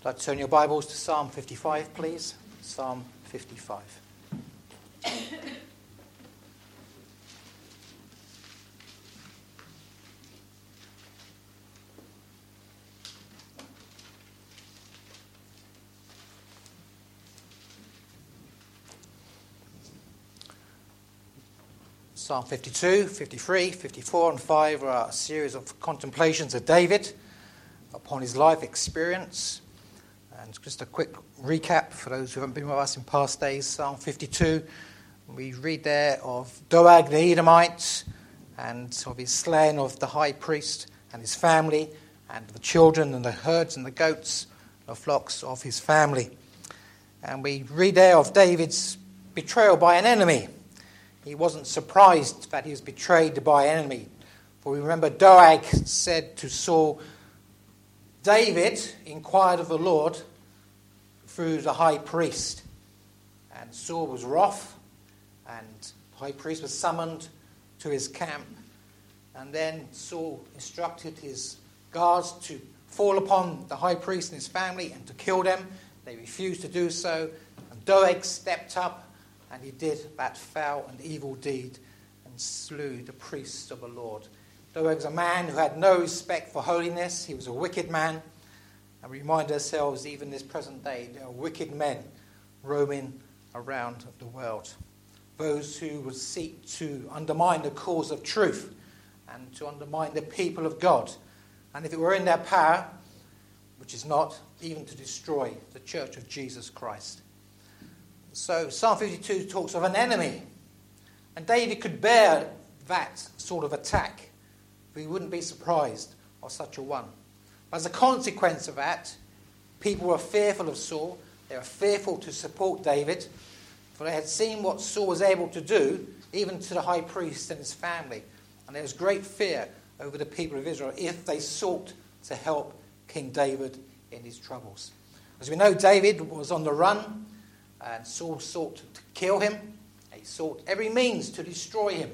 I'd like to turn your Bibles to Psalm 55, please. Psalm 55. Psalm 52, 53, 54 and 5 are a series of contemplations of David upon his life experience. And just a quick recap for those who haven't been with us in past days. Psalm 52, we read there of Doeg the Edomite and of his slaying of the high priest and his family and the children and the herds and the goats, the flocks of his family. And we read there of David's betrayal by an enemy. He wasn't surprised that he was betrayed by an enemy. For we remember Doeg said to Saul, David inquired of the Lord through the high priest. And Saul was wroth, and the high priest was summoned to his camp. And then Saul instructed his guards to fall upon the high priest and his family and to kill them. They refused to do so. And Doeg stepped up, and he did that foul and evil deed and slew the priests of the Lord. Doeg was a man who had no respect for holiness. He was a wicked man. And we remind ourselves, even this present day, there are wicked men roaming around the world. Those who would seek to undermine the cause of truth and to undermine the people of God. And if it were in their power, which is not, even to destroy the church of Jesus Christ. So Psalm 52 talks of an enemy. And David could bear that sort of attack. We wouldn't be surprised of such a one. As a consequence of that, people were fearful of Saul. They were fearful to support David. For they had seen what Saul was able to do, even to the high priest and his family. And there was great fear over the people of Israel if they sought to help King David in his troubles. As we know, David was on the run. And Saul sought to kill him. He sought every means to destroy him.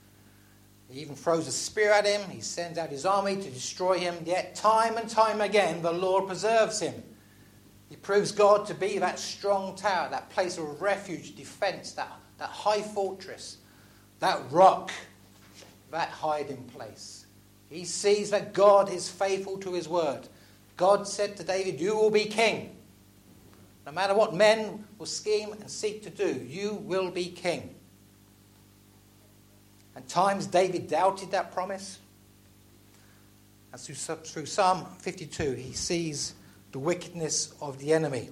He even throws a spear at him. He sends out his army to destroy him. Yet time and time again, the Lord preserves him. He proves God to be that strong tower, that place of refuge, defense, that high fortress, that rock, that hiding place. He sees that God is faithful to his word. God said to David, you will be king. No matter what men will scheme and seek to do, you will be king. At times David doubted that promise. And through Psalm 52, he sees the wickedness of the enemy.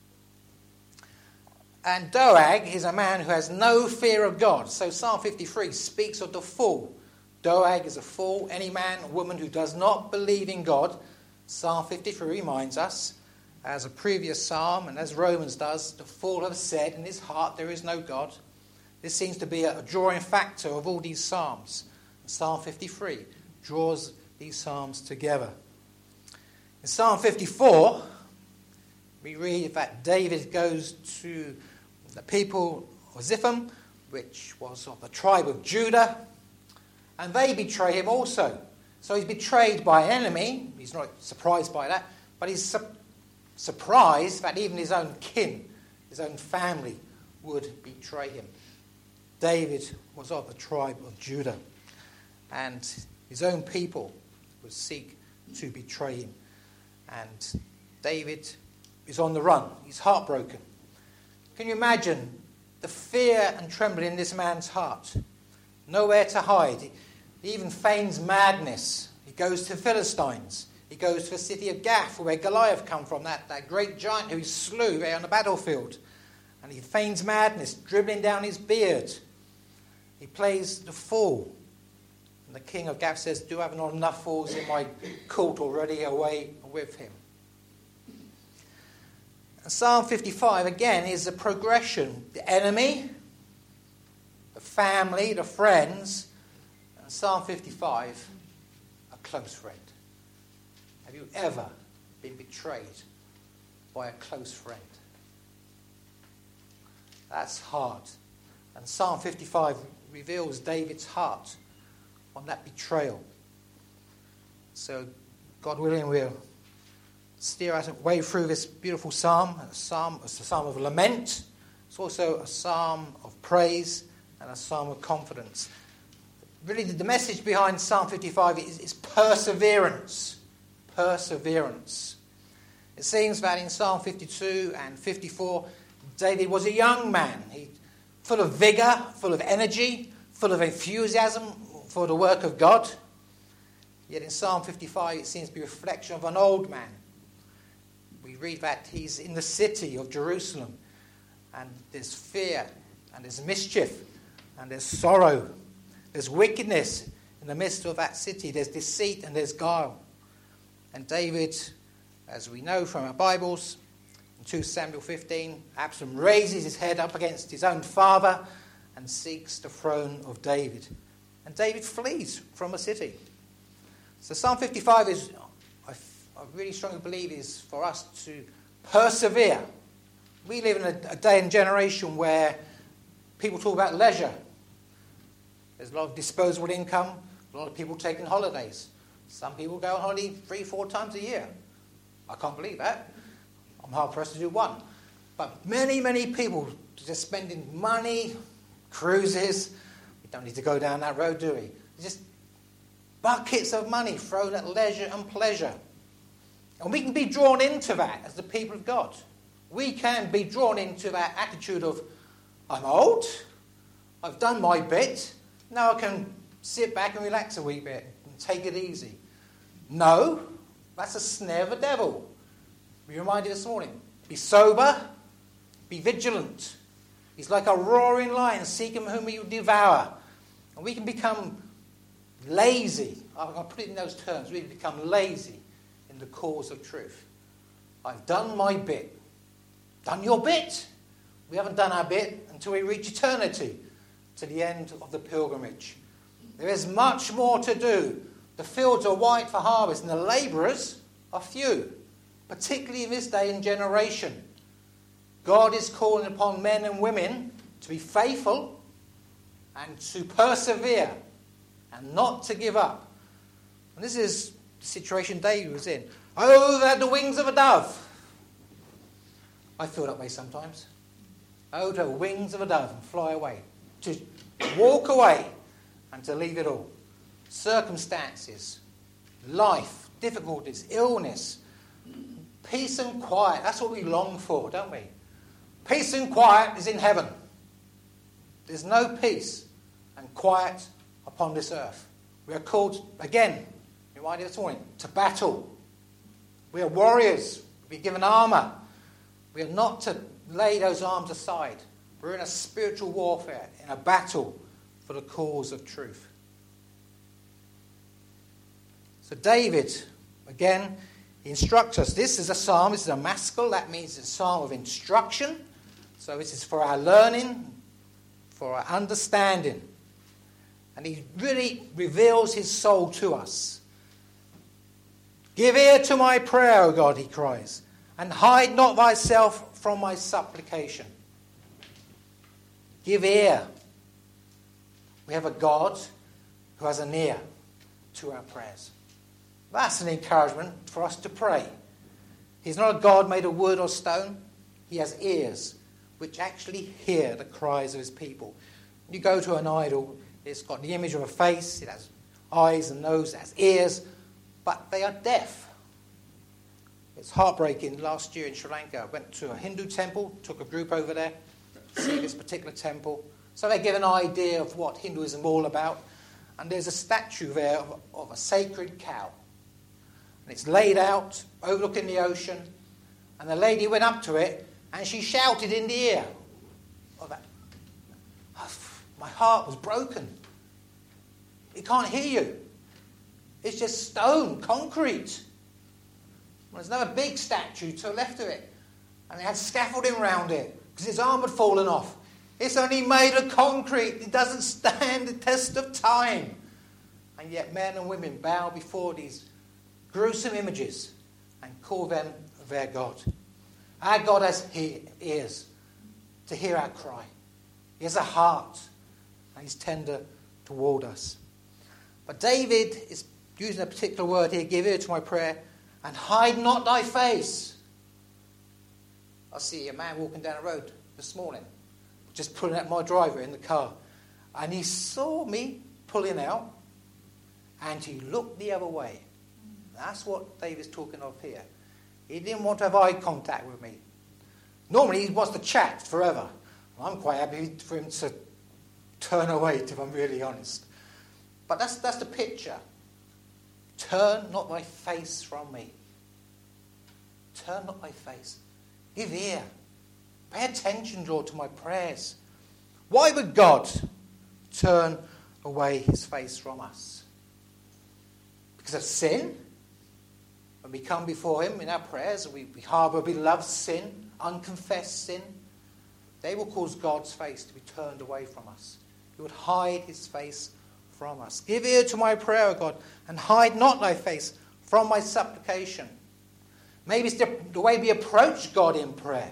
And Doeg is a man who has no fear of God. So Psalm 53 speaks of the fool. Doeg is a fool, any man or woman who does not believe in God. Psalm 53 reminds us, as a previous psalm, and as Romans does, the fool has said in his heart there is no God. This seems to be a drawing factor of all these psalms. Psalm 53 draws these psalms together. In Psalm 54, we read that David goes to the people of Zipham, which was of the tribe of Judah, and they betray him also. So he's betrayed by an enemy. He's not surprised by that, but he's surprised that even his own kin, his own family, would betray him. David was of the tribe of Judah, and his own people would seek to betray him. And David is on the run. He's heartbroken. Can you imagine the fear and trembling in this man's heart? Nowhere to hide. He even feigns madness. He goes to the Philistines. He goes to the city of Gath, where Goliath come from, that great giant who he slew there on the battlefield. And he feigns madness, dribbling down his beard. He plays the fool. And the king of Gath says, do I have not enough fools in my court already? Away with him. And Psalm 55, again, is a progression. The enemy, the family, the friends. And Psalm 55, a close friend. Have you ever been betrayed by a close friend? That's hard. And Psalm 55 reveals David's heart on that betrayal. So, God willing, we'll steer our way through this beautiful psalm. It's a psalm of lament. It's also a psalm of praise and a psalm of confidence. Really, the message behind Psalm 55 is perseverance. Perseverance. It seems that in Psalm 52 and 54, David was a young man. Full of vigour, full of energy, full of enthusiasm for the work of God. Yet in Psalm 55, it seems to be a reflection of an old man. We read that he's in the city of Jerusalem, and there's fear, and there's mischief, and there's sorrow. There's wickedness in the midst of that city. There's deceit and there's guile. And David, as we know from our Bibles, in 2 Samuel 15, Absalom raises his head up against his own father and seeks the throne of David. And David flees from a city. So Psalm 55 is, I really strongly believe, is for us to persevere. We live in a day and generation where people talk about leisure. There's a lot of disposable income, a lot of people taking holidays. Some people go on holiday 3-4 times a year. I can't believe that. I'm hard pressed to do one. But many, many people just spending money, cruises. We don't need to go down that road, do we? Just buckets of money thrown at leisure and pleasure. And we can be drawn into that as the people of God. We can be drawn into that attitude of, I'm old, I've done my bit, now I can sit back and relax a wee bit and take it easy. No, that's a snare of the devil. Be reminded this morning. Be sober, be vigilant. He's like a roaring lion seeking whom he will devour. And we can become lazy. I'll put it in those terms. We can become lazy in the cause of truth. I've done my bit. Done your bit? We haven't done our bit until we reach eternity, to the end of the pilgrimage. There is much more to do. The fields are white for harvest and the labourers are few, particularly in this day and generation. God is calling upon men and women to be faithful and to persevere and not to give up. And this is the situation David was in. Oh, that the wings of a dove. I feel that way sometimes. Oh, the wings of a dove and fly away. To walk away and to leave it all. Circumstances, life, difficulties, illness, peace and quiet. That's what we long for, don't we? Peace and quiet is in heaven. There's no peace and quiet upon this earth. We are called, again, reminded this morning, to battle. We are warriors. We're given armour. We are not to lay those arms aside. We're in a spiritual warfare, in a battle for the cause of truth. So David, again, he instructs us. This is a psalm. This is a maskil. That means it's a psalm of instruction. So this is for our learning, for our understanding. And he really reveals his soul to us. Give ear to my prayer, O God, he cries, and hide not thyself from my supplication. Give ear. We have a God who has an ear to our prayers. That's an encouragement for us to pray. He's not a God made of wood or stone. He has ears which actually hear the cries of his people. You go to an idol, it's got the image of a face, it has eyes and nose, it has ears, but they are deaf. It's heartbreaking. Last year in Sri Lanka, I went to a Hindu temple, took a group over there to see this particular temple. So they get an idea of what Hinduism is all about. And there's a statue there of a sacred cow. And it's laid out, overlooking the ocean. And the lady went up to it, and she shouted in the ear. Oh, my heart was broken. It can't hear you. It's just stone, concrete. Well, there's another big statue to the left of it. And it had scaffolding around it, because its arm had fallen off. It's only made of concrete. It doesn't stand the test of time. And yet men and women bow before these gruesome images and call them their God. Our God has ears to hear our cry. He has a heart, and he's tender toward us. But David is using a particular word here, give ear to my prayer, and hide not thy face. I see a man walking down the road this morning, just pulling out my driveway in the car. And he saw me pulling out, and he looked the other way. That's what David's talking of here. He didn't want to have eye contact with me. Normally he wants to chat forever. I'm quite happy for him to turn away, if I'm really honest. But that's the picture. Turn not thy face from me. Turn not thy face. Give ear. Pay attention, Lord, to my prayers. Why would God turn away his face from us? Because of sin? When we come before him in our prayers, we harbour beloved sin, unconfessed sin, they will cause God's face to be turned away from us. He would hide his face from us. Give ear to my prayer, O God, and hide not thy face from my supplication. Maybe it's the way we approach God in prayer.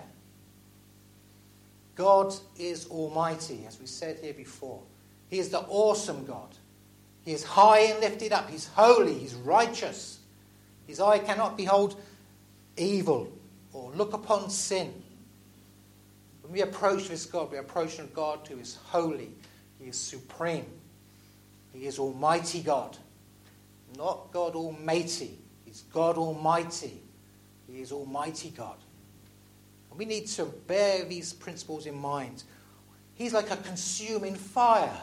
God is almighty, as we said here before. He is the awesome God. He is high and lifted up. He's holy. He's righteous. His eye cannot behold evil or look upon sin. When we approach this God, we approach a God who is holy. He is supreme. He is Almighty God. Not God Almighty. He's God Almighty. He is Almighty God. And we need to bear these principles in mind. He's like a consuming fire.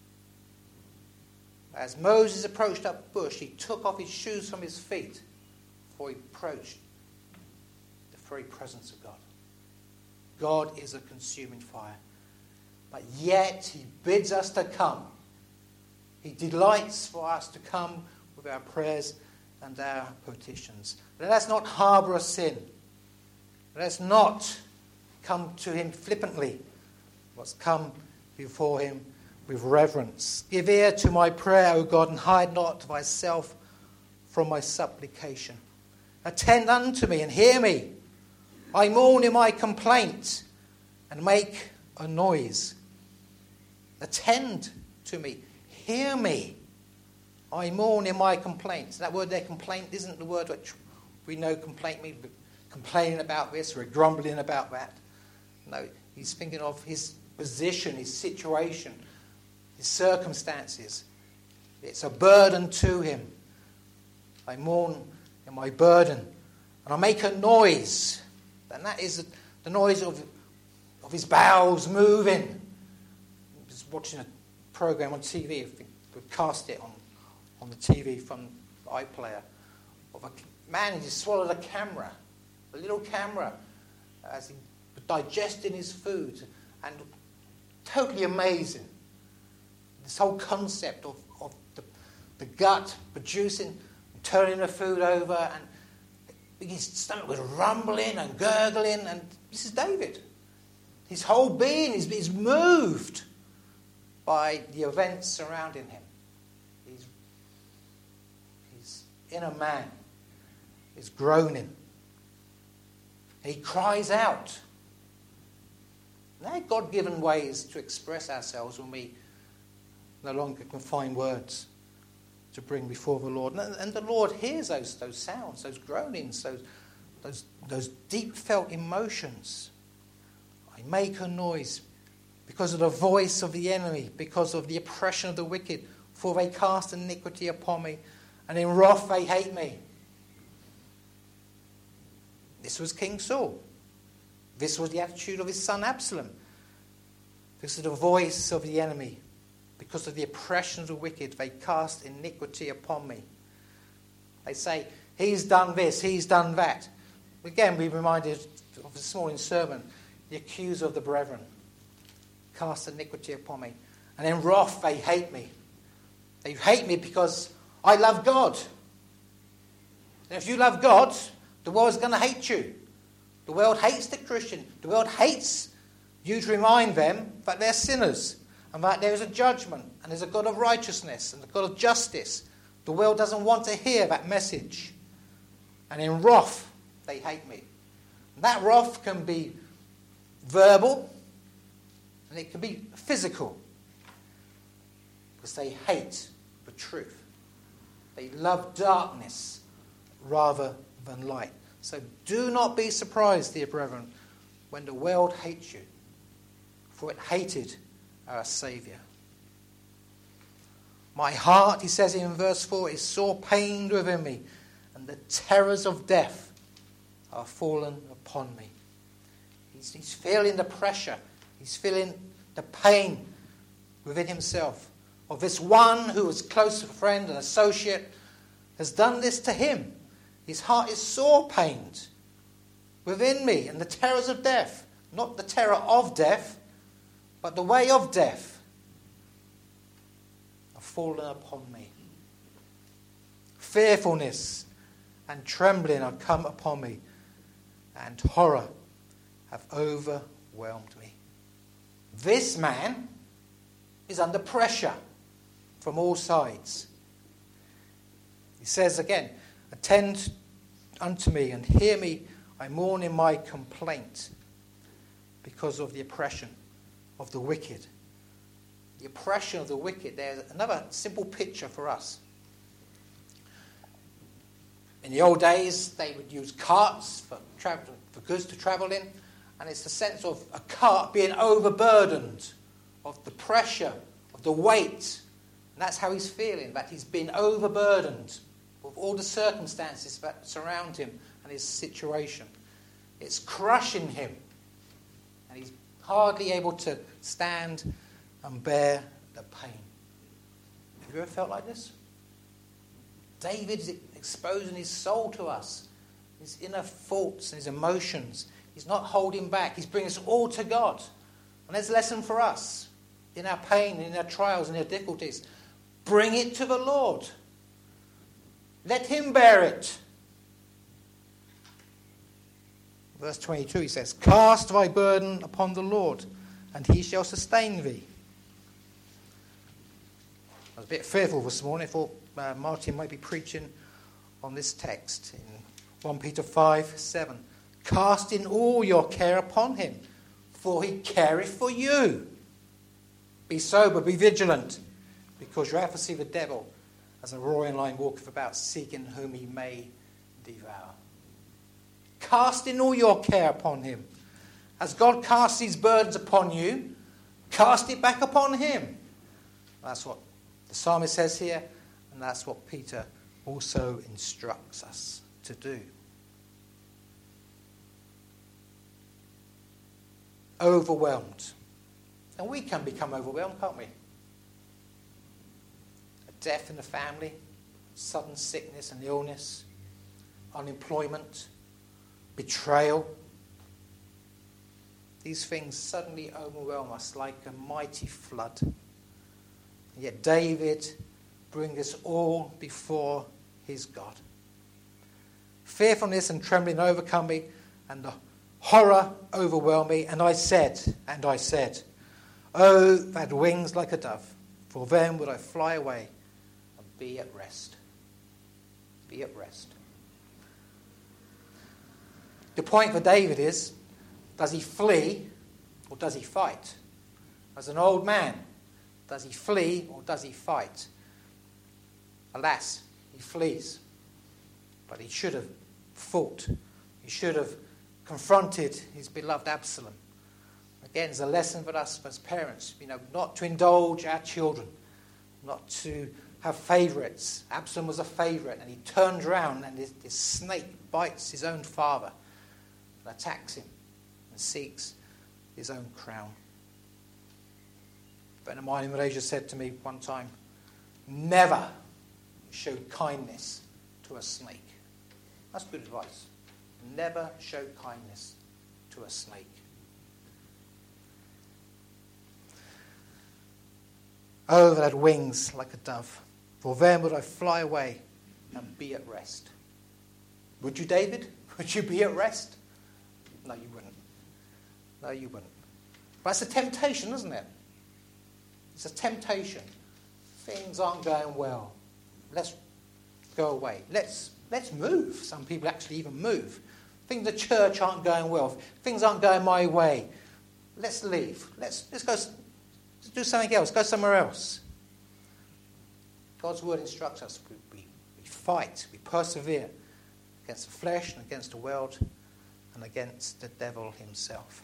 As Moses approached that bush, he took off his shoes from his feet before he approached the very presence of God. God is a consuming fire. But yet he bids us to come. He delights for us to come with our prayers and our petitions. Let us not harbour a sin. Let us not come to him flippantly. Let's come before him with reverence. Give ear to my prayer, O God, and hide not thyself from my supplication. Attend unto me and hear me. I mourn in my complaint and make a noise. Attend to me. Hear me. I mourn in my complaint. That word there, complaint, isn't the word which we know complaint means. We're complaining about this, we're grumbling about that. No, he's thinking of his position, his situation, his circumstances. It's a burden to him. I mourn in my burden. And I make a noise. And that is the noise of his bowels moving. I was watching a program on TV. We cast it on the TV from the iPlayer. Of a man who just swallowed a camera. A little camera. As he was digesting his food. And totally amazing. This whole concept of the gut producing, turning the food over, and his stomach was rumbling and gurgling, and this is David. His whole being is moved by the events surrounding him. His inner man is groaning. He cries out. They're God-given ways to express ourselves when we no longer can find words to bring before the Lord. And the Lord hears those sounds, those groanings, those deep felt emotions. I make a noise because of the voice of the enemy, because of the oppression of the wicked, for they cast iniquity upon me, and in wrath they hate me. This was King Saul. This was the attitude of his son Absalom. This is the voice of the enemy. Because of the oppression of the wicked, they cast iniquity upon me. They say, he's done this, he's done that. Again, we're reminded of this morning's sermon, the accuser of the brethren. Cast iniquity upon me. And in wrath, they hate me. They hate me because I love God. And if you love God, the world's going to hate you. The world hates the Christian. The world hates you to remind them that they're sinners. And that there is a judgment, and there's a God of righteousness, and a God of justice. The world doesn't want to hear that message. And in wrath, they hate me. And that wrath can be verbal, and it can be physical. Because they hate the truth. They love darkness rather than light. So do not be surprised, dear brethren, when the world hates you, for it hated our Saviour. My heart, he says in verse 4, is sore pained within me, and the terrors of death are fallen upon me. He's feeling the pressure. He's feeling the pain within himself of this one who was close friend and associate has done this to him. His heart is sore pained within me, and the terrors of death, not the terror of death, but the way of death, are fallen upon me. Fearfulness and trembling are come upon me, and horror have overwhelmed me. This man is under pressure from all sides. He says again, attend unto me and hear me, I mourn in my complaint because of the oppression of the wicked. The oppression of the wicked, there's another simple picture for us. In the old days, they would use carts for goods to travel in, and it's the sense of a cart being overburdened, of the pressure, of the weight. And that's how he's feeling, that he's been overburdened with all the circumstances that surround him and his situation. It's crushing him, and he's hardly able to stand and bear the pain. Have you ever felt like this? David is exposing his soul to us, his inner thoughts and his emotions. He's not holding back. He's bringing us all to God. And there's a lesson for us in our pain, in our trials, and our difficulties. Bring it to the Lord. Let him bear it. Verse 22, he says, cast thy burden upon the Lord, and he shall sustain thee. I was a bit fearful this morning. I thought Martin might be preaching on this text in 1 Peter 5:7. Casting all your care upon him, for he careth for you. Be sober, be vigilant, because your adversary the devil, as a roaring lion, walketh about, seeking whom he may devour. Casting all your care upon him. As God casts his burdens upon you, cast it back upon him. That's what the psalmist says here, and that's what Peter also instructs us to do. Overwhelmed. And we can become overwhelmed, can't we? A death in the family, sudden sickness and illness, unemployment, betrayal. These things suddenly overwhelm us like a mighty flood. And yet David brings us all before his God. Fearfulness and trembling overcome me, and the horror overwhelmed me, and I said, oh, that wings like a dove, for then would I fly away and be at rest. Be at rest. The point for David is, does he flee or does he fight? As an old man, does he flee or does he fight? Alas, he flees. But he should have fought. He should have confronted his beloved Absalom. Again, it's a lesson for us as parents, not to indulge our children, not to have favourites. Absalom was a favourite, and he turns around and this snake bites his own father and attacks him and seeks his own crown. A friend of mine in Malaysia said to me one time, never show kindness to a snake. That's good advice. Never show kindness to a snake. Oh, that I had wings like a dove, for then would I fly away and be at rest. Would you, David? Would you be at rest? No, you wouldn't. No, you wouldn't. But it's a temptation, isn't it? It's a temptation. Things aren't going well. Let's go away. Let's move. Some people actually even move. Things at church aren't going well. Things aren't going my way. Let's leave. Let's go. Let's do something else. Go somewhere else. God's word instructs us. We fight. We persevere. against the flesh and against the world and against the devil himself.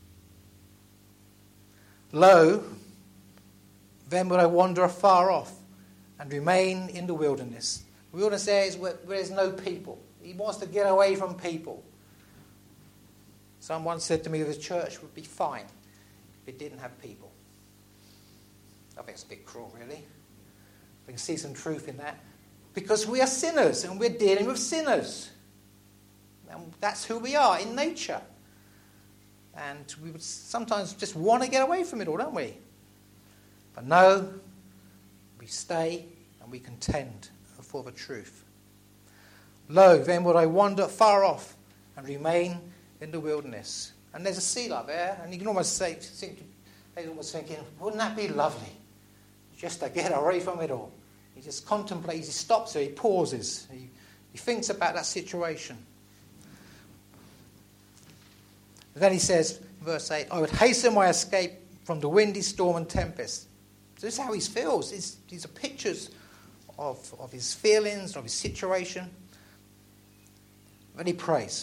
Lo, then would I wander afar off and remain in the wilderness. The wilderness there is where there's no people. He wants to get away from people. Someone said to me the church would be fine if it didn't have people. I think it's a bit cruel, really. We can see some truth in that. Because we are sinners and we're dealing with sinners. And that's who we are in nature. And we would sometimes just want to get away from it all, don't we? But no, we stay and we contend for the truth. Lo, then would I wander far off and remain in the wilderness. And there's a seal up there, and you can almost they're almost thinking, wouldn't that be lovely? Just to get away from it all. He just contemplates, he stops there, he pauses, he thinks about that situation. And then he says, verse 8, I would hasten my escape from the windy storm and tempest. So this is how he feels. These are pictures of his feelings, of his situation. Then he prays.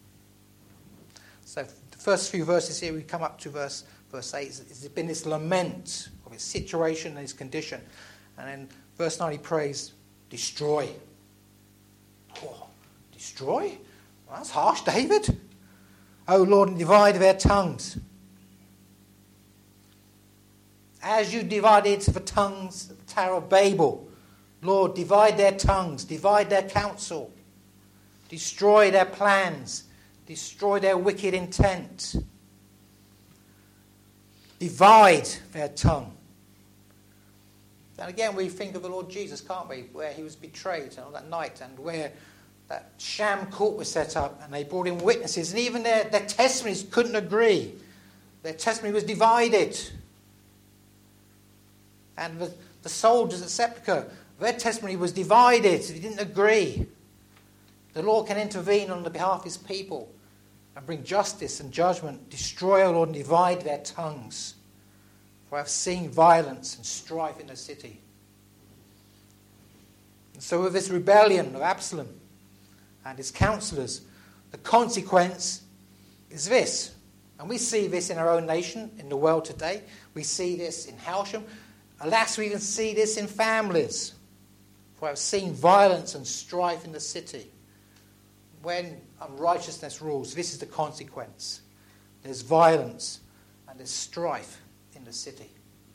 So the first few verses here, we come up to verse 8. It's been this lament of his situation and his condition. And then verse 9 he prays, destroy. Oh, destroy? Well, that's harsh, David. O Lord, and divide their tongues. As you divided the tongues of the Tower of Babel, Lord, divide their tongues, divide their counsel, destroy their plans, destroy their wicked intent. Divide their tongue. And again, we think of the Lord Jesus, can't we? Where he was betrayed on that night and where that sham court was set up and they brought in witnesses and even their testimonies couldn't agree. Their testimony was divided. And the soldiers at Sepulchre, their testimony was divided. They didn't agree. The Lord can intervene on the behalf of his people and bring justice and judgment. Destroy, O Lord, and divide their tongues. For I have seen violence and strife in the city. And so with this rebellion of Absalom and his counselors, the consequence is this. And we see this in our own nation, in the world today. We see this in Halsham. Alas, we even see this in families. For I have seen violence and strife in the city. When unrighteousness rules, this is the consequence. There's violence and there's strife in the city.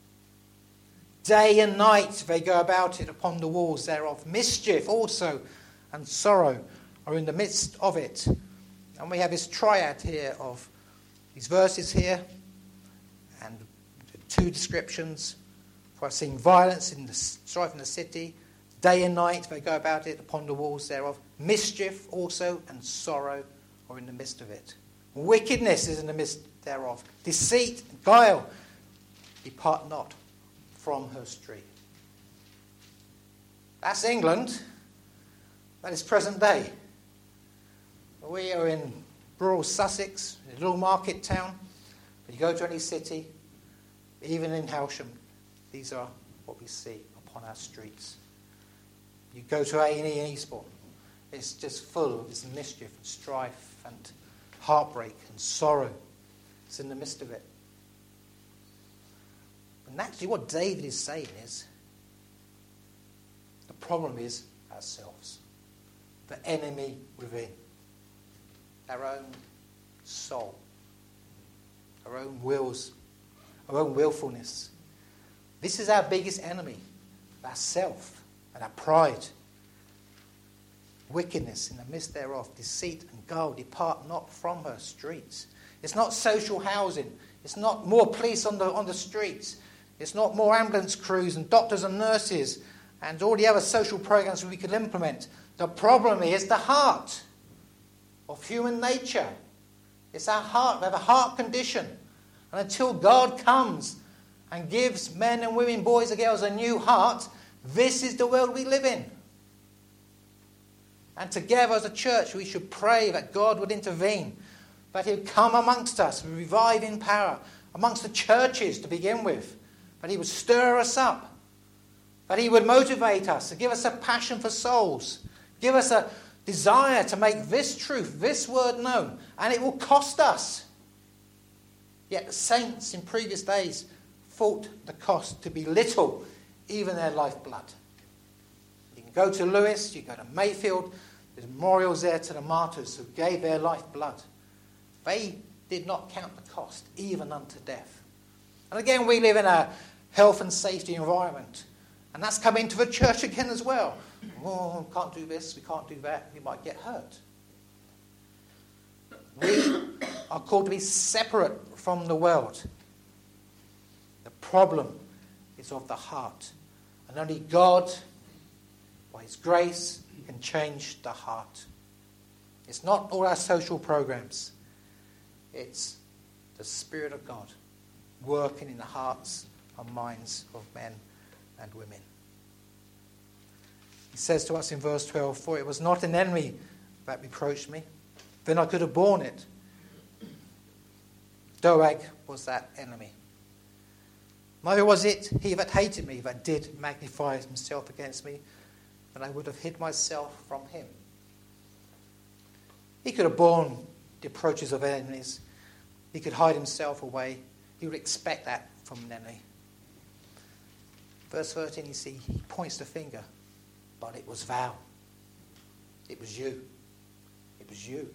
Day and night they go about it upon the walls thereof. Mischief also and sorrow are in the midst of it. And we have this triad here of these verses here and two descriptions. For I've seen violence in the strife in the city. Day and night they go about it upon the walls thereof. Mischief also and sorrow are in the midst of it. Wickedness is in the midst thereof. Deceit, guile, depart not from her street. That's England. That is present day. We are in rural Sussex, a little market town. But you go to any city, even in Halsham, these are what we see upon our streets. You go to A&E in Eastbourne, it's just full of this mischief and strife and heartbreak and sorrow. It's in the midst of it. And actually what David is saying is, the problem is ourselves. The enemy within. Our own soul. Our own wills. Our own willfulness. This is our biggest enemy. Ourself and our pride. Wickedness in the midst thereof. Deceit and guile depart not from her streets. It's not social housing. It's not more police on the streets. It's not more ambulance crews and doctors and nurses and all the other social programs we could implement. The problem is the heart of human nature. It's our heart. We have a heart condition. And until God comes and gives men and women, boys and girls a new heart, this is the world we live in. And together as a church we should pray that God would intervene, that he would come amongst us with reviving power, amongst the churches to begin with, that he would stir us up, that he would motivate us, to give us a passion for souls, give us a desire to make this truth, this word known, and it will cost us. Yet the saints in previous days thought the cost to be little, even their lifeblood. You can go to Lewis, you go to Mayfield, there's memorials there to the martyrs who gave their lifeblood. They did not count the cost, even unto death. And again, we live in a health and safety environment. And that's come into the church again as well. Oh, we can't do this, we can't do that, we might get hurt. We are called to be separate from the world. The problem is of the heart. And only God, by His grace, can change the heart. It's not all our social programs. It's the Spirit of God working in the hearts and minds of men and women. He says to us in verse 12, "For it was not an enemy that reproached me, then I could have borne it." Doeg was that enemy. Neither was it he that hated me that did magnify himself against me, then I would have hid myself from him. He could have borne the approaches of enemies. He could hide himself away. He would expect that from an enemy. Verse 13, you see, he points the finger. But it was thou. It was you. It was you.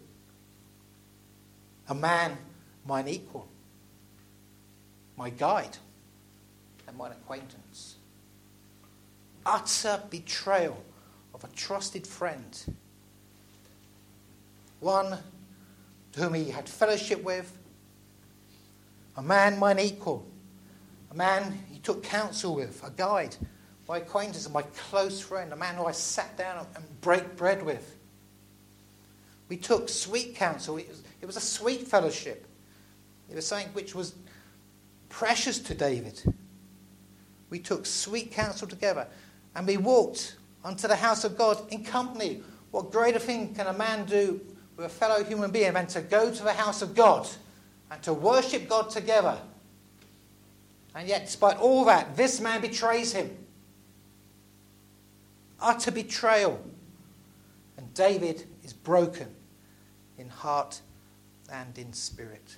A man, mine equal. My guide and mine acquaintance. Utter betrayal of a trusted friend. One to whom he had fellowship with. A man, mine equal. A man he took counsel with. A guide. My acquaintance and my close friend. A man who I sat down and break bread with. We took sweet counsel. It was a sweet fellowship. It was something which was precious to David. We took sweet counsel together. And we walked unto the house of God in company. What greater thing can a man do with a fellow human being than to go to the house of God and to worship God together? And yet, despite all that, this man betrays him. Utter betrayal. And David is broken in heart and in spirit.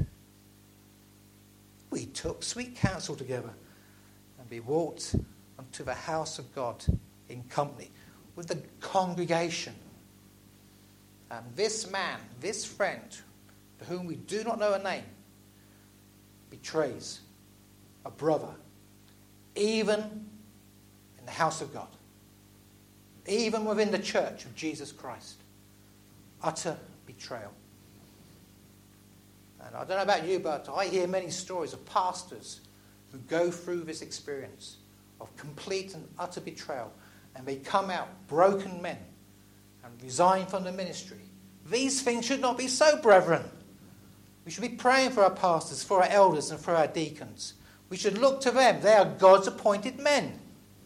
We took sweet counsel together and we walked unto the house of God in company with the congregation. And this man, this friend, to whom we do not know a name, betrays a brother, even in the house of God, even within the church of Jesus Christ. Utter betrayal. And I don't know about you, but I hear many stories of pastors who go through this experience of complete and utter betrayal, and they come out broken men and resign from the ministry. These things should not be so, brethren. We should be praying for our pastors, for our elders, and for our deacons. We should look to them. They are God's appointed men.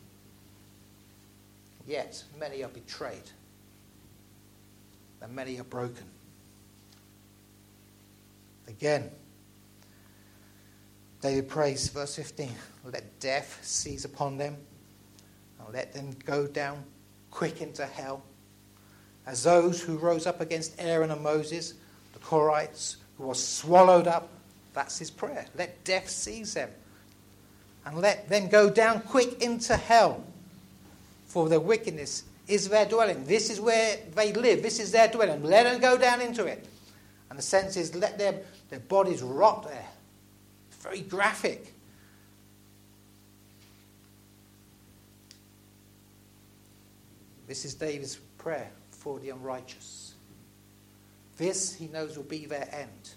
Yet, many are betrayed. And many are broken. Again, David prays, verse 15, let death seize upon them, and let them go down quick into hell, as those who rose up against Aaron and Moses, the Korites, who were swallowed up. That's his prayer. Let death seize them, and let them go down quick into hell, for their wickedness is their dwelling. This is where they live. This is their dwelling. Let them go down into it. And the sense is, let their bodies rot there. It's very graphic. This is David's prayer for the unrighteous. This, he knows, will be their end.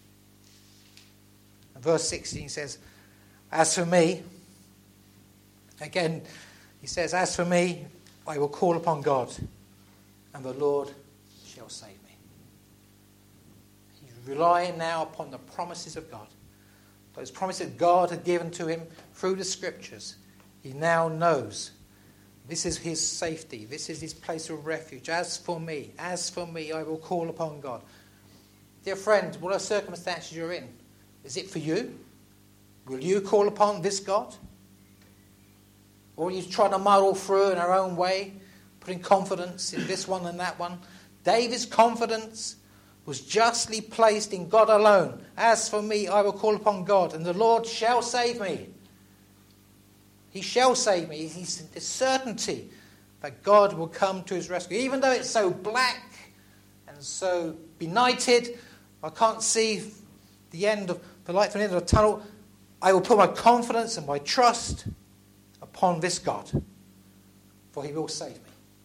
And verse 16 says, as for me, again, he says, as for me, I will call upon God, and the Lord shall save me. He's relying now upon the promises of God. Those promises God had given to him through the scriptures. He now knows this is his safety. This is his place of refuge. As for me, I will call upon God. Dear friend, what are circumstances you're in? Is it for you? Will you call upon this God? Or are you trying to muddle through in our own way, putting confidence in this one and that one, David's confidence was justly placed in God alone. As for me, I will call upon God, and the Lord shall save me. He shall save me. He's the certainty that God will come to his rescue. Even though it's so black and so benighted, I can't see the end of the light from the end of the tunnel, I will put my confidence and my trust upon this God, for he will save me.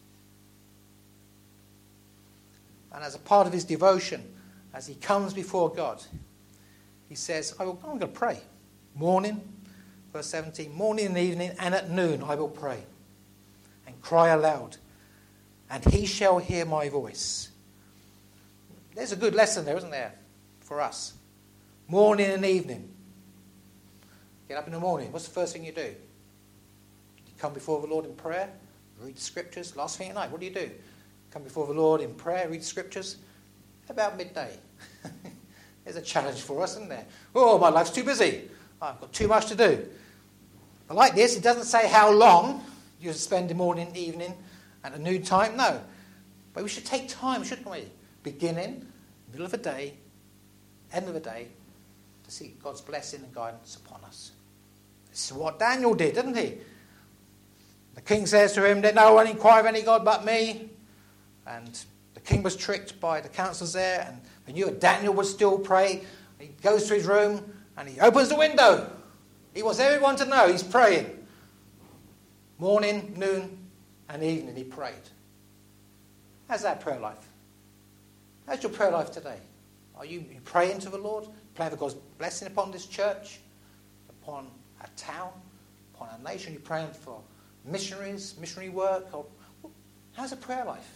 And as a part of his devotion, as he comes before God, he says, I'm going to pray. Morning, verse 17, morning and evening, and at noon I will pray and cry aloud, and he shall hear my voice. There's a good lesson there, isn't there, for us? Morning and evening. Get up in the morning. What's the first thing you do? You come before the Lord in prayer, read the scriptures. Last thing at night, what do? Come before the Lord in prayer, read the scriptures. About midday. There's a challenge for us, isn't there? Oh, my life's too busy. I've got too much to do. But like this, it doesn't say how long you spend the morning, evening, and at noon time. No. But we should take time, shouldn't we? Beginning, middle of the day, end of the day, to see God's blessing and guidance upon us. This is what Daniel did, didn't he? The king says to him, no one inquire of any God but me. And the king was tricked by the counselors there, and they knew that Daniel would still pray. He goes to his room, and he opens the window. He wants everyone to know he's praying. Morning, noon, and evening he prayed. How's that prayer life? How's your prayer life today? Are you praying to the Lord? Praying for God's blessing upon this church, upon our town, upon our nation? Are you praying for missionaries, missionary work? Or how's a prayer life?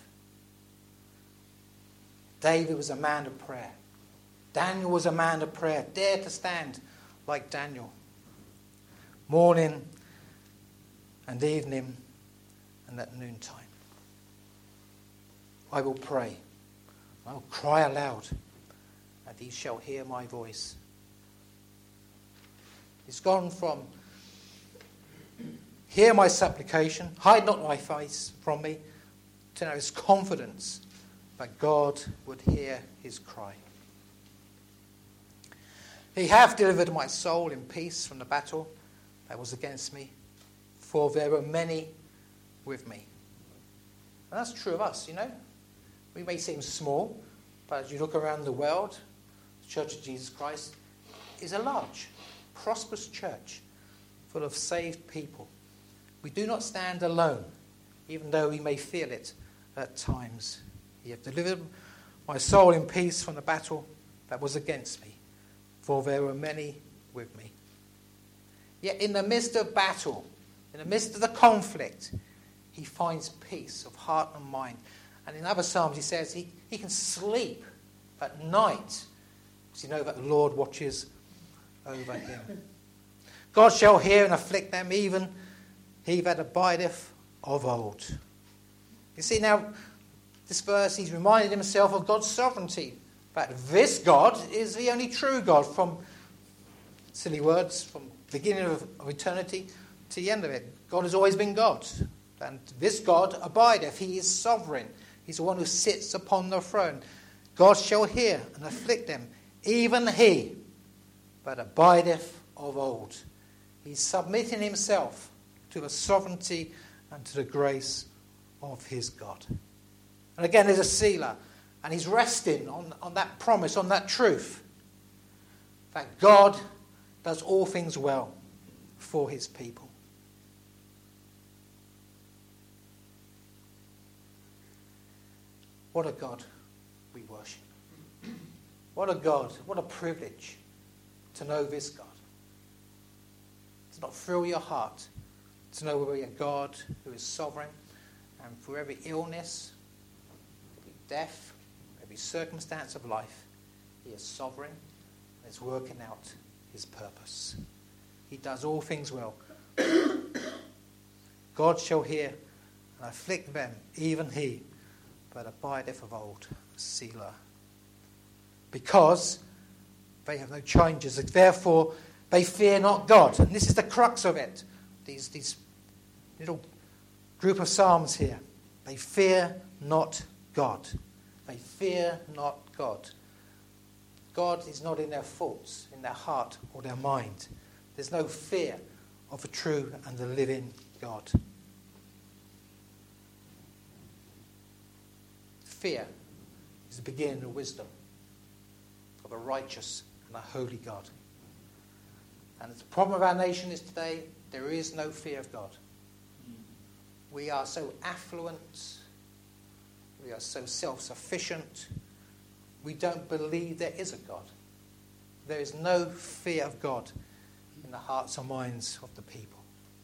David was a man of prayer. Daniel was a man of prayer. Dare to stand like Daniel. Morning and evening and at noontime. I will pray. I will cry aloud, and he shall hear my voice. It's gone from hear my supplication, hide not thy face from me, to know his confidence that God would hear his cry. He hath delivered my soul in peace from the battle that was against me, for there were many with me. And that's true of us, you know. We may seem small, but as you look around the world, the Church of Jesus Christ is a large, prosperous church full of saved people. We do not stand alone, even though we may feel it at times. He hath delivered my soul in peace from the battle that was against me, for there were many with me. Yet in the midst of battle, in the midst of the conflict, he finds peace of heart and mind. And in other Psalms he says he can sleep at night because he knows that the Lord watches over him. God shall hear and afflict them, even he that abideth of old. You see now, this verse, he's reminded himself of God's sovereignty. That this God is the only true God, from silly words, from the beginning of eternity to the end of it. God has always been God. And this God abideth. He is sovereign. He's the one who sits upon the throne. God shall hear and afflict them, even he that abideth of old. He's submitting himself to the sovereignty and to the grace of his God. And again, there's a sealer. And he's resting on that promise, on that truth, that God does all things well for his people. What a God we worship. What a God, what a privilege to know this God. Does not thrill your heart to know we're a God who is sovereign, and for every illness, every death, every circumstance of life, he is sovereign and is working out his purpose. He does all things well. God shall hear and afflict them, even he that abideth of old, Selah. Because they have no changes, therefore they fear not God. And this is the crux of it. These little group of psalms here. They fear not God. They fear not God. God is not in their thoughts, in their heart or their mind. There's no fear of the true and the living God. Fear is the beginning of wisdom of a righteous and a holy God. And the problem of our nation is today, there is no fear of God. We are so affluent, we are so self-sufficient, we don't believe there is a God. There is no fear of God in the hearts and minds of the people.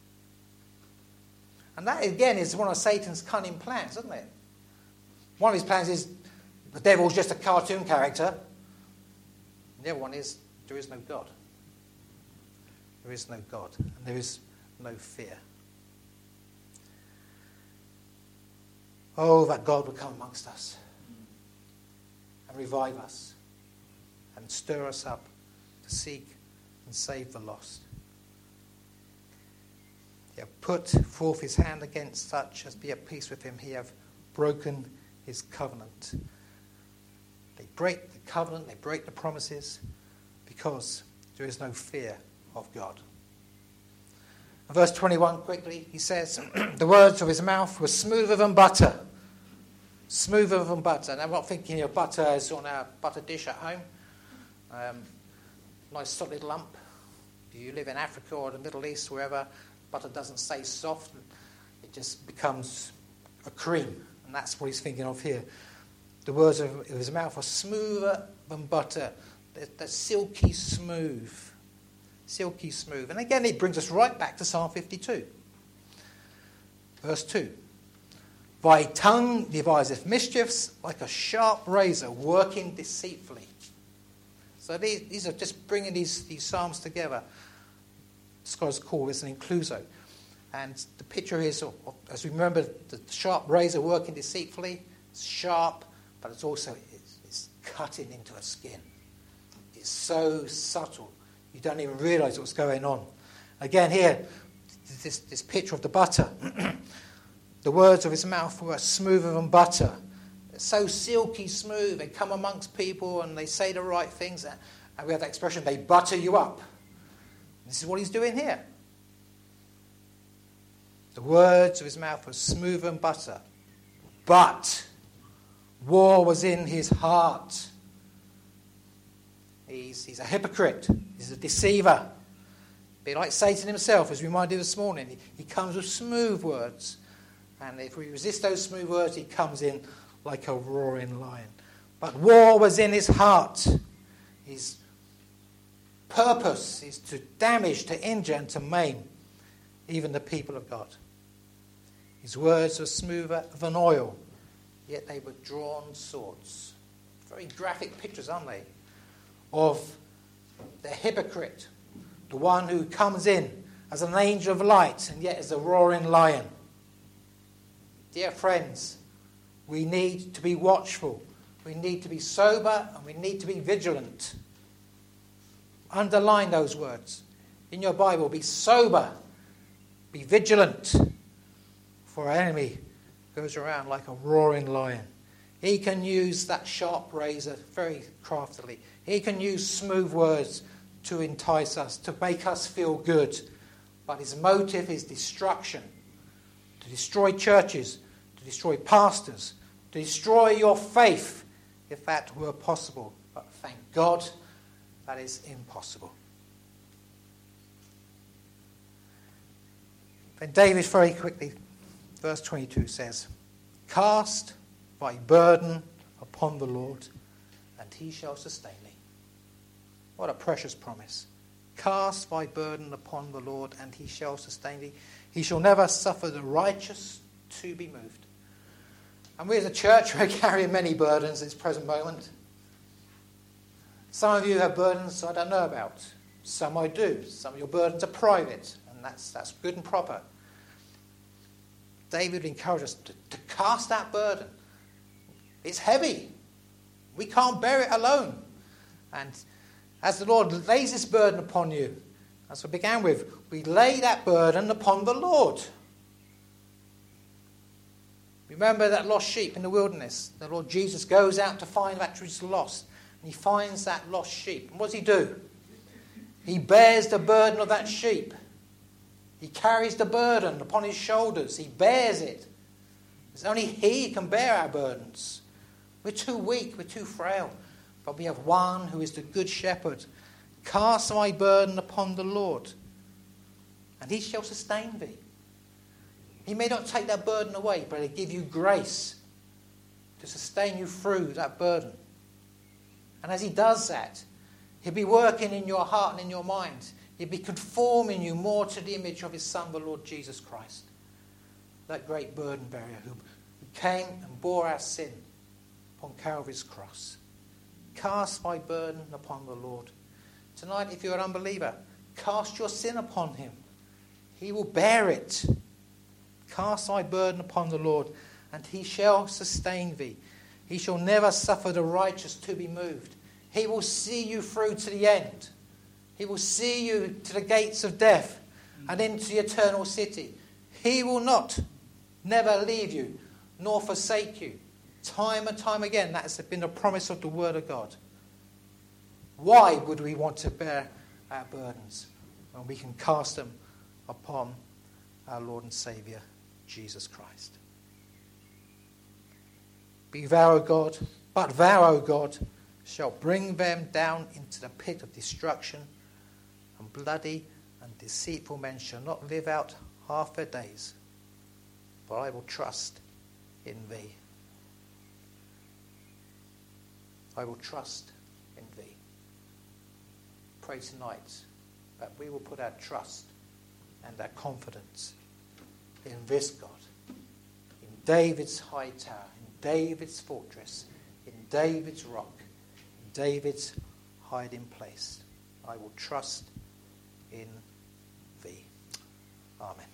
And that, again, is one of Satan's cunning plans, isn't it? One of his plans is the devil's just a cartoon character. The other one is there is no God. There is no God, and there is no fear. Oh, that God would come amongst us and revive us and stir us up to seek and save the lost. He hath put forth his hand against such as be at peace with him. He hath broken his covenant. They break the covenant, they break the promises because there is no fear of God. And verse 21 quickly, he says, the words of his mouth were smoother than butter. Smoother than butter. And I'm not thinking of butter as on our butter dish at home. Nice solid lump. If you live in Africa or the Middle East, wherever, butter doesn't stay soft. It just becomes a cream. And that's what he's thinking of here. The words of his mouth are smoother than butter. They're silky smooth. Silky smooth. And again, it brings us right back to Psalm 52. Verse 2. Thy tongue deviseth mischiefs like a sharp razor working deceitfully. So these are just bringing these psalms together. Scholars call this an incluso. And the picture is, as we remember, the sharp razor working deceitfully. It's sharp, but it's also it's cutting into a skin. It's so subtle. You don't even realise what's going on. Again here, this picture of the butter. The words of his mouth were smoother than butter. They're so silky smooth. They come amongst people and they say the right things. And we have that expression, they butter you up. This is what he's doing here. The words of his mouth were smoother than butter. But war was in his heart. He's a hypocrite. He's a deceiver. Be like Satan himself, as we reminded this morning. He comes with smooth words. And if we resist those smooth words, he comes in like a roaring lion. But war was in his heart. His purpose is to damage, to injure, and to maim even the people of God. His words were smoother than oil, yet they were drawn swords. Very graphic pictures, aren't they? Of the hypocrite, the one who comes in as an angel of light and yet is a roaring lion. Dear friends, we need to be watchful. We need to be sober and we need to be vigilant. Underline those words in your Bible. Be sober. Be vigilant. For our enemy goes around like a roaring lion. He can use that sharp razor very craftily. He can use smooth words to entice us, to make us feel good. But his motive is destruction. To destroy churches, to destroy pastors, to destroy your faith, if that were possible. But thank God, that is impossible. Then David very quickly, verse 22 says, cast thy burden upon the Lord, and he shall sustain thee. What a precious promise. Cast thy burden upon the Lord, and he shall sustain thee. He shall never suffer the righteous to be moved. And we as a church are carrying many burdens at this present moment. Some of you have burdens I don't know about. Some I do. Some of your burdens are private, and that's good and proper. David encouraged us to cast that burden. It's heavy. We can't bear it alone. And as the Lord lays this burden upon you, as we began with, we lay that burden upon the Lord. We Remember that lost sheep in the wilderness? The Lord Jesus goes out to find that which is lost. And he finds that lost sheep. And what does he do? He bears the burden of that sheep. He carries the burden upon his shoulders. He bears it. It's only he can bear our burdens. We're too weak. We're too frail. But we have one who is the good shepherd. Cast thy burden upon the Lord, and he shall sustain thee. He may not take that burden away, but he'll give you grace to sustain you through that burden. And as he does that, he'll be working in your heart and in your mind. He'll be conforming you more to the image of his Son, the Lord Jesus Christ. That great burden bearer who came and bore our sin upon Calvary's cross. Cast thy burden upon the Lord. Tonight, if you're an unbeliever, cast your sin upon him. He will bear it. Cast thy burden upon the Lord, and he shall sustain thee. He shall never suffer the righteous to be moved. He will see you through to the end. He will see you to the gates of death and into the eternal city. He will not, never leave you, nor forsake you. Time and time again, that has been the promise of the Word of God. Why would we want to bear our burdens when we can cast them upon our Lord and Saviour, Jesus Christ? But thou, O God, shalt bring them down into the pit of destruction, and bloody and deceitful men shall not live out half their days, for I will trust in thee. I will trust in thee. Pray tonight that we will put our trust and our confidence in this God, in David's high tower, in David's fortress, in David's rock, in David's hiding place. I will trust in thee. Amen.